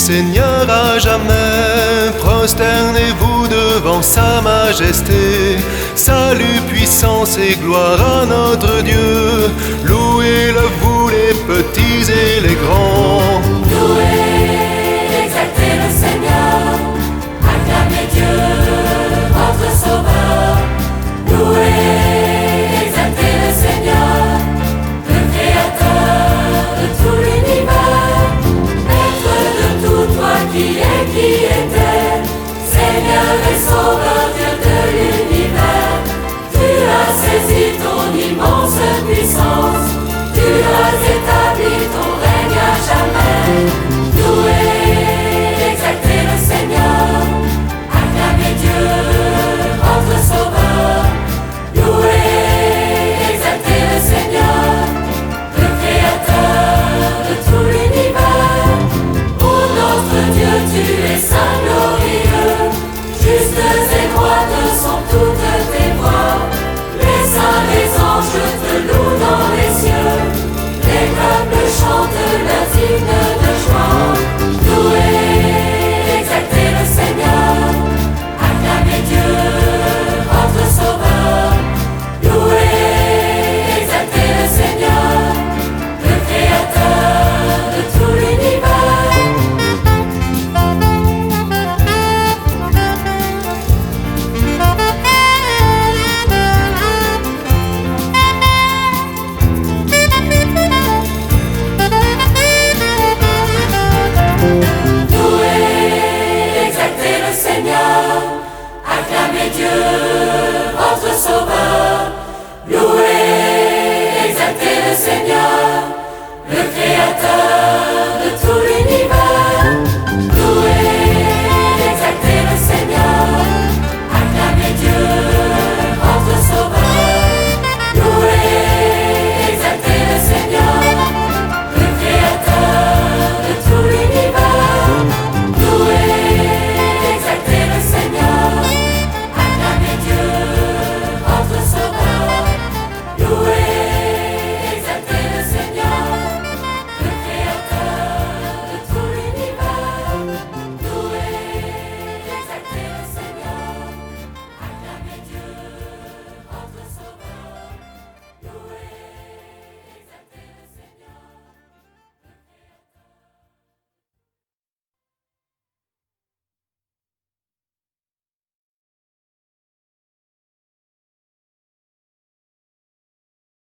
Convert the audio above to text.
Seigneur à jamais. Prosternez-vous devant sa majesté. Salut, puissance et gloire à notre Dieu. Louez-le vous les petits et les grands. Louez, exaltez le Seigneur, acclamez Dieu, votre Sauveur. Louez, exaltez le Seigneur, le Créateur de tout l'univers, Maître de tout, toi qui es, qui était, Seigneur et Sauveur, Dieu de l'univers. Tu as saisi ton immense puissance, tu as établi ton règne à jamais. Louez, exaltez le Seigneur, acclamez Dieu, votre Sauveur. Louez, exaltez le Seigneur, le Créateur de tout l'univers. Ô notre Dieu, tu es saint, glorieux, justes et droites sont toutes tes voies. Les saints, les anges te louent dans les cieux, les peuples chantent leurs hymnes de joie. Louez, exaltez le Seigneur, acclamez Dieu, votre Sauveur. Louez, exaltez le Seigneur, le Créateur de tout l'univers. Louez, exaltez le Seigneur, acclamez Dieu,